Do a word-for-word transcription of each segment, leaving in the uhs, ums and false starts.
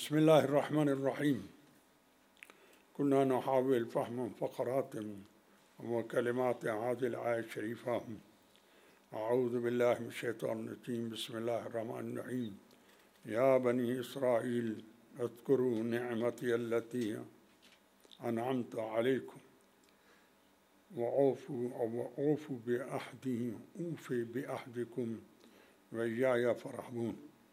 بسم الله الرحمن الرحيم. كنا نحاول فهم فقرات وكلمات هذه الآية الشريفة. أعوذ بالله من الشيطان الرجيم. بسم الله الرحمن الرحيم. يا بني إسرائيل اذكروا نعمتي التي أنعمت عليكم وأوفوا وأوفوا بعهدي أوفي بعهدكم وإياي فارهبون.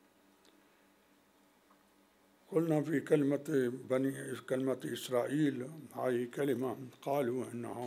قلنا في كلمة بني كلمة إسرائيل هذه كلمة قالوا إنها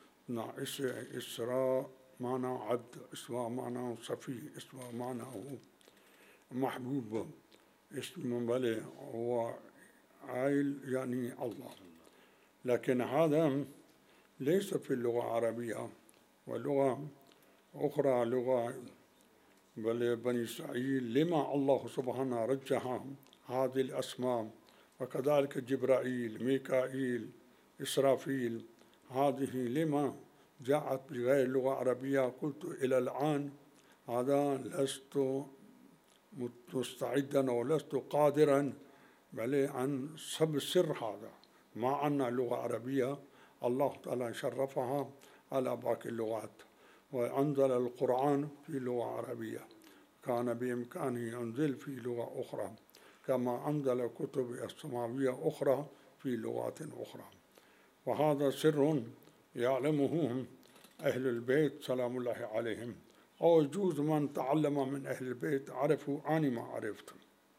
إسراء معنى عبد، إسراء معنى صفي، إسراء معنى محبوب، اسم بلي هو عائل يعني الله. لكن هذا ليس في اللغة العربية، ولغة أخرى لغة بل بني إسرائيل. لما الله سبحانه رجح هذه الأسماء؟ وكذلك جبرائيل، ميكائيل، إسرافيل، هذه لما جاءت بغير اللغة العربية؟ قلت إلى الآن هذا لست مستعدا ولست قادرا بل عن سب سر هذا، مع أن اللغة العربية الله تعالى شرفها على باقي اللغات، وأنزل القرآن في لغة عربية، كان بإمكانه ينزل في لغة أخرى كما أنزل كتب السماوية أخرى في لغات أخرى. وهذا سر يعلمه أهل البيت سلام الله عليهم، أو يجوز من تعلم من أهل البيت عرفوا أنا ما عرفت.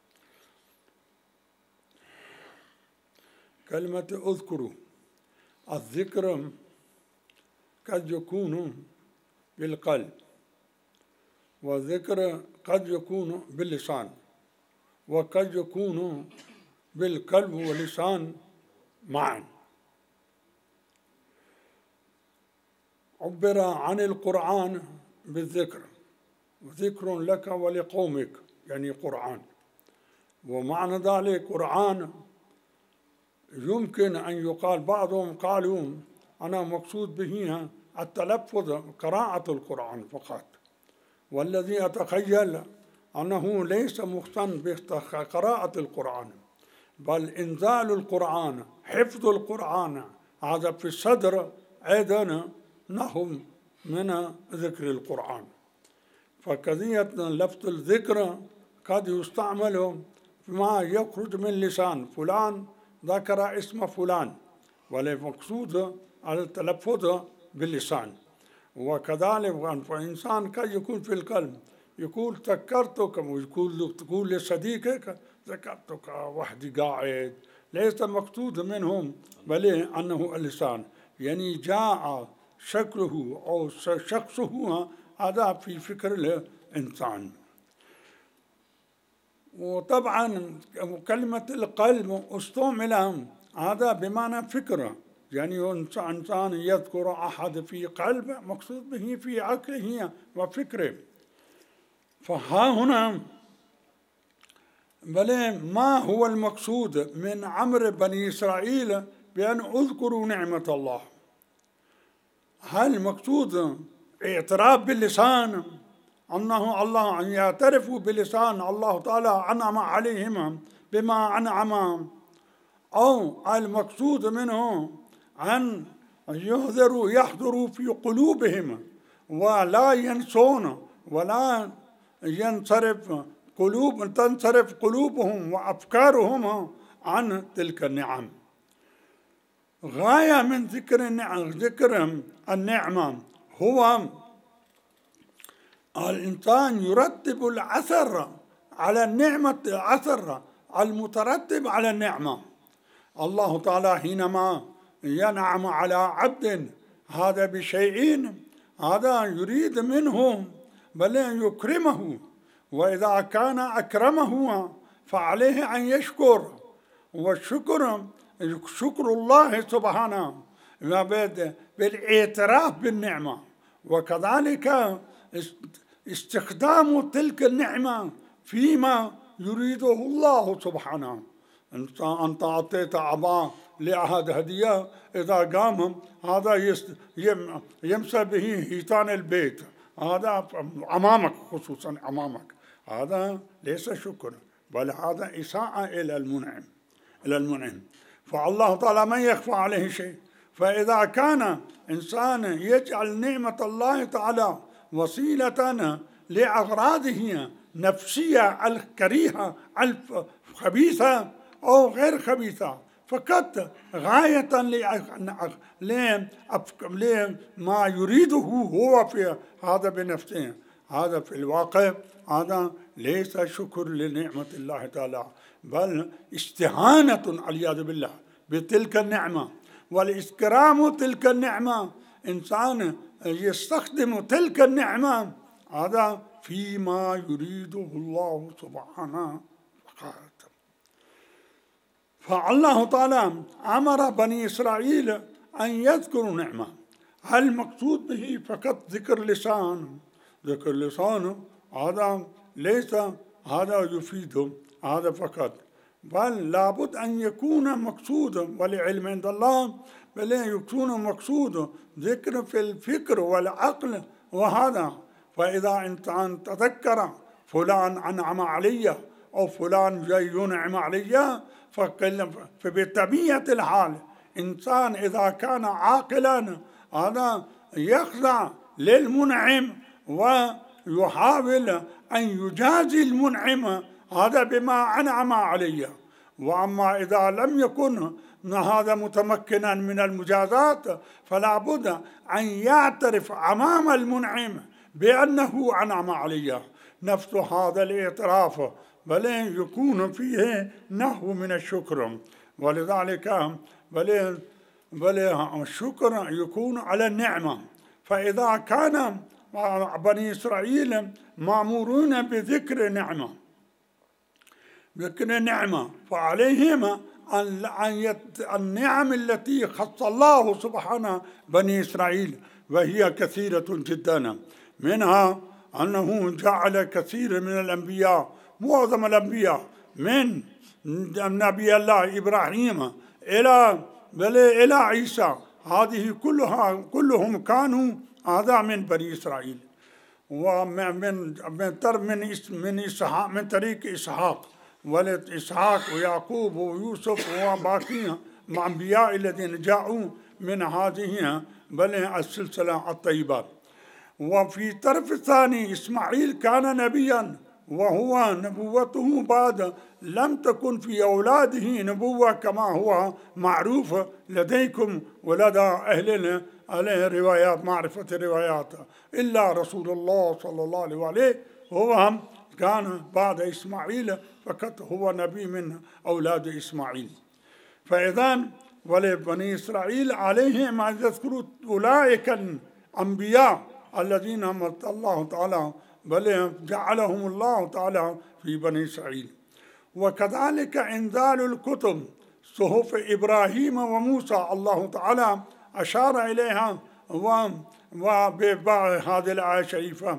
كلمة اذكروا، الذكر قد يكون بالقلب، والذكر قد يكون باللسان، وقد يكون بالقلب واللسان معا. عبر عن القرآن بالذكر، ذكر لك ولقومك يعني قرآن، ومعنى ذلك قرآن يمكن أن يقال، بعضهم قالوا أنا مقصود به التلفظ قراءة القرآن فقط، والذي أتخيل أنه ليس مهتم بقراءة القرآن بل إنزال القرآن، حفظ القرآن، هذا في الصدر أيضا نهم من ذكر القرآن. فقضية لفظ الذكر قد يستعمل ما يخرج من لسان فلان، ذكر اسم فلان، والمقصود على التلفظ باللسان. وكذلك فإنسان قد يكون في القلب، يقول ذكرتك، ويقول تقول لصديقك ذكرتك وحدي قاعد، ليس المقصود منهم بل أنه اللسان، يعني جاء شكله أو شخصه هذا في فكر الإنسان. وطبعا كلمة القلب استعمل هذا بمعنى فكرة، يعني إنسان يذكر أحد في قلب مقصود به في عقله وفكره. فها هنا بل ما هو المقصود من أمر بني إسرائيل بأن اذكروا نعمة الله؟ هل المقصود اعتراف باللسان أنه الله أن يعترفوا بلسان الله تعالى أنعم عليهم بما أنعم، أو المقصود منه أن يحضروا يحضروا في قلوبهم ولا ينسون ولا ينصرف قلوب تنصرف قلوبهم وأفكارهم عن تلك النعم؟ غاية من ذكر النعم ذكر النعمة هو الإنسان يرتب الأثر على النعمة، الأثر المترتب على النعمة. الله تعالى حينما ينعم على عبد هذا بشيء، هذا يريد منه بل يكرمه، وإذا كان أكرمه فعليه أن يشكر، والشكر شكر الله سبحانه بالاعتراف بالنعمة، وكذلك استخدام تلك النعمة فيما يريده الله سبحانه. أنت أعطيت أبا لأحد هدية، إذا قام هذا يمسى به هيتان البيت، هذا أمامك، خصوصا أمامك، هذا ليس شكر بل هذا إساءة إلى المنعم إلى المنعم. فالله تعالى ما يخفى عليه شيء. فإذا كان إنسان يجعل نعمة الله تعالى وسيلة لأغراضه نفسية الكريهة الخبيثة أو غير خبيثة، فقط غاية لما يريده هو في هذا بنفسه، هذا في الواقع هذا ليس شكر لنعمة الله تعالى، بل استهانة والعياذ بالله بتلك النعمة والإكرام تلك النعمة. إنسان يستخدم تلك النعمة هذا فيما يريده الله سبحانه وتعالى. فالله تعالى أمر بني إسرائيل أن يذكروا نعمة. هل المقصود به فقط ذكر لسان؟ ذكر لسان هذا ليس هذا يفيد هذا فقط، بل لابد أن يكون مقصود، ولعلم عند الله بل يكون مقصود ذكر في الفكر والعقل وهذا. فإذا إنسان تذكر فلان أنعم علي أو فلان جاي ينعم علي، فبطبيعة الحال إنسان إذا كان عاقلا هذا يخضع للمنعم ويحاول أن يجازي المنعم هذا بما أنعم عليه. وأما إذا لم يكن هذا متمكنا من المجازات فلا بد أن يعترف أمام المنعم بأنه أنعم عليه. نفس هذا الاعتراف بل يكون فيه نحو من الشكر، ولذلك بل بل الشكر يكون على النعمة. فإذا كان بني إسرائيل مأمورون بذكر نعمة ذكر نعمة فعليهم أن النعم التي خص الله سبحانه بني إسرائيل، وهي كثيرة جدا، منها أنه جعل كثير من الأنبياء، معظم الأنبياء من نبي الله إبراهيم إلى بل إلى عيسى، هذه كلها كلهم كانوا هذا من بني إسرائيل. ومن من من من إسحاق من طريق إسحاق ولد إسحاق ويعقوب ويوسف وباقي الأنبياء الذين جاءوا من هذه بل السلسلة الطيبة. وفي طرف الثاني إسماعيل كان نبيا، وهو نبوته بعد لم تكن في أولاده نبوة كما هو معروف لديكم ولدى أهل عليه روايات معرفة الروايات، إلا رسول الله صلى الله عليه وآله هو كان بعد إسماعيل فقط هو نبي من أولاد إسماعيل. فإذا ولبني إسرائيل عليهم أن يذكروا أولئك الأنبياء الذين الله تعالى بل جعلهم الله تعالى في بني إسرائيل. وكذلك إنزال الكتب صحف إبراهيم وموسى الله تعالى أشار إليها وبهذه الآية الشريفة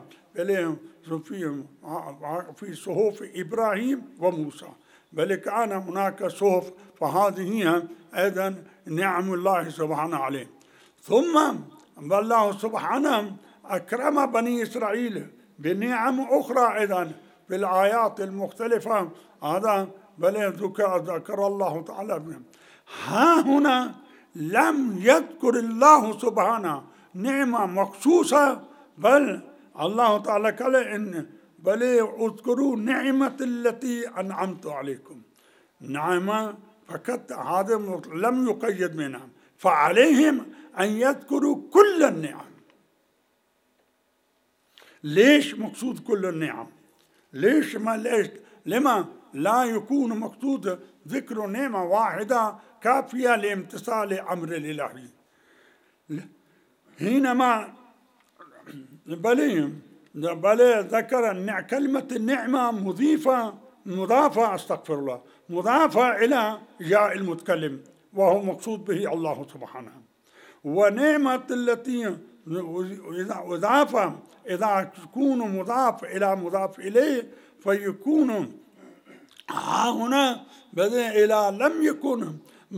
في صحف إبراهيم وموسى، بل كان هناك صحف، فهذه أيضا نعم الله سبحانه عليه. ثم الله سبحانه أكرم بني إسرائيل بنعم أخرى أيضا في الآيات المختلفة، هذا بل ذكر, ذكر الله تعالى بهم. ها هنا لم يذكر الله سبحانه نعمة مخصوصة، بل الله تعالى قال إن بل اذكروا نعمة التي أنعمت عليكم، نعمة فقط، هذا لم يقيد منها، فعليهم أن يذكروا كل النعم. ليش مقصود كل النعم؟ ليش ما ليش لما لا يكون مقصود ذكر نعمة واحدة كافية لامتثال أمر الإلهي؟ حينما بل بل ذكر كلمة النعمة مضيفة مضافة استغفر الله مضافة إلى جاء المتكلم، وهو مقصود به الله سبحانه. ونعمة التي إضافة إذا يكون مضاف إلى مضاف إليه فيكون ها هنا بدأ إلى لم يكن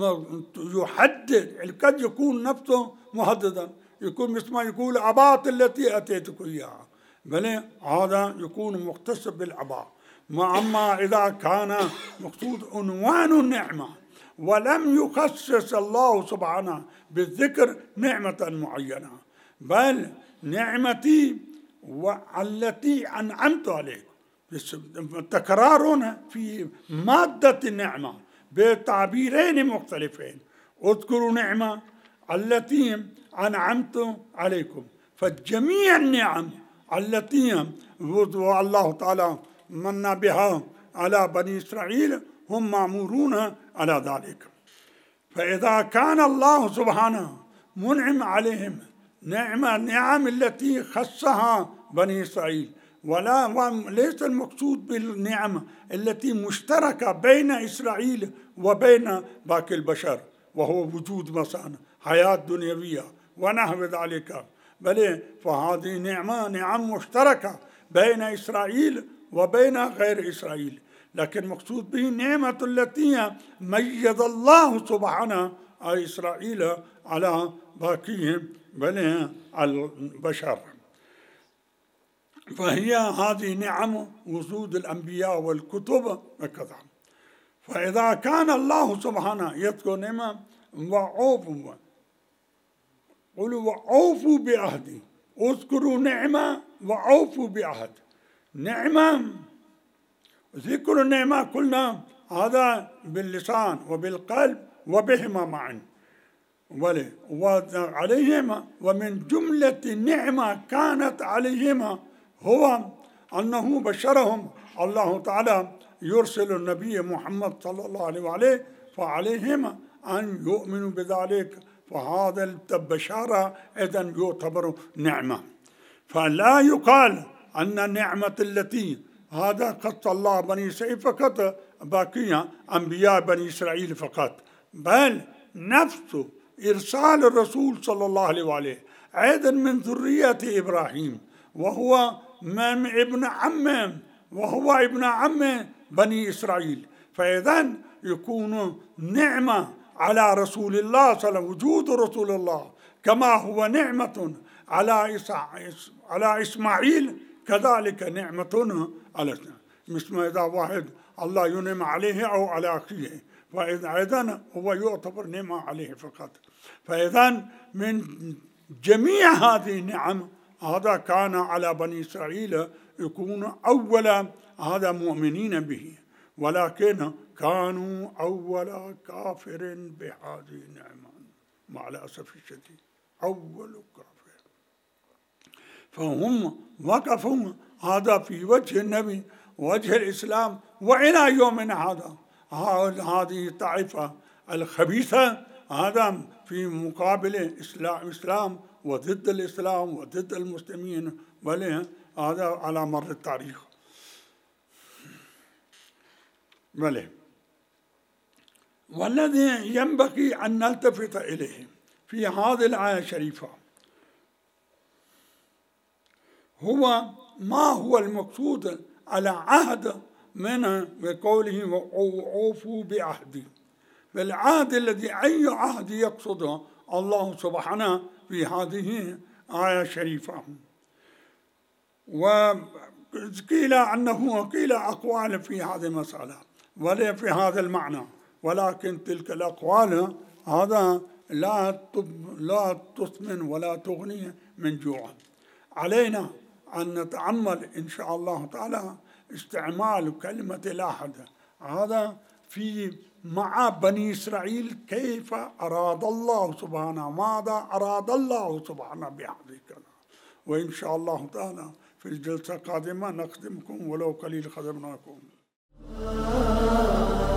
يحدد، قد يكون نفسه محددا، يكون مثل ما يقول أبات التي أتيتك إياها، بل هذا يكون مختص بالأباء. أما إذا كان مقصود عنوان النعمة ولم يخصص الله سبحانه بالذكر نعمة معينة، بل نعمتي والتي أنعمت عليك، تكرار هنا في مادة النعمة بتعبيرين مختلفين. اذكروا نعمة التي أنعمت عليكم، فجميع النعم التي الله تعالى من بها على بني إسرائيل هم مأمورون على ذلك. فإذا كان الله سبحانه منعم عليهم نعمة النعم التي خصها بني إسرائيل، ولا وليس المقصود بالنعم التي مشتركة بين إسرائيل وبين باقي البشر، وهو وجود مثلا حياة دنيوية ونحو ذلك، بل فهذه نعمة نعم مشتركة بين إسرائيل وبين غير إسرائيل، لكن مقصود به النعمة التي ميز الله سبحانه إسرائيل على باقيهم بني البشر. فهي هذه نعم وجود الأنبياء والكتب وكذا. فإذا كان الله سبحانه يذكر نعمة وعوفوا، قولوا وعوفوا بعهدي، اذكروا نعمة وعوفوا بعهد. نعمة ذكر النعمة قلنا هذا باللسان وبالقلب وبهما معا، وعليهما ومن جملة النعمة كانت عليهما هو أنه بشرهم الله تعالى يرسل النبي محمد صلى الله عليه وآله، فعليهما أن يؤمنوا بذلك، فهذا البشارة إذن يعتبر نعمة. فلا يقال أن النعمة التي هذا قص الله بني إسرائيل فقط باقية أنبياء بني إسرائيل فقط، بل نفس إرسال الرسول صلى الله عليه وآله أيضا من ذرية إبراهيم، وهو من ابن عمه وهو ابن عم بني إسرائيل، فإذن يكون نعمة على رسول الله صلى الله عليه وسلم وجود رسول الله، كما هو نعمة على على إسماعيل كذلك نعمة على مثل إذا واحد الله ينعم عليه أو على أخيه، فإذا أيضا هو يعتبر نعمة عليه فقط. فإذا من جميع هذه النعم هذا كان على بني إسرائيل يكون أولا هذا مؤمنين به، ولكن كانوا أول كافر بهذه النعمة مع الأسف الشديد، أول كافر. فهم وقفوا هذا في وجه النبي وجه الإسلام، وإلى يومنا هذا هذه الطائفة الخبيثة هذا في مقابل الإسلام إسلام وضد الإسلام وضد المسلمين، بل هذا على مر التاريخ. بل والذي ينبغي أن نلتفت إليه في هذه الآية الشريفة هو ما هو المقصود على عهد من بقوله وأوفوا بعهدي. فالعهد الذي أي عهد يقصده الله سبحانه في هذه آية شريفة. وقيل أنه قيل أقوال في هذه المسألة ولا في هذا المعنى، ولكن تلك الأقوال هذا لا لا تثمن ولا تغني من جوع. علينا أن نتأمل إن شاء الله تعالى استعمال كلمة الأحد هذا في مع بني إسرائيل، كيف أراد الله سبحانه، ماذا أراد الله سبحانه بهذه كذا. وإن شاء الله تعالى في الجلسة القادمة نخدمكم ولو قليل خدمناكم.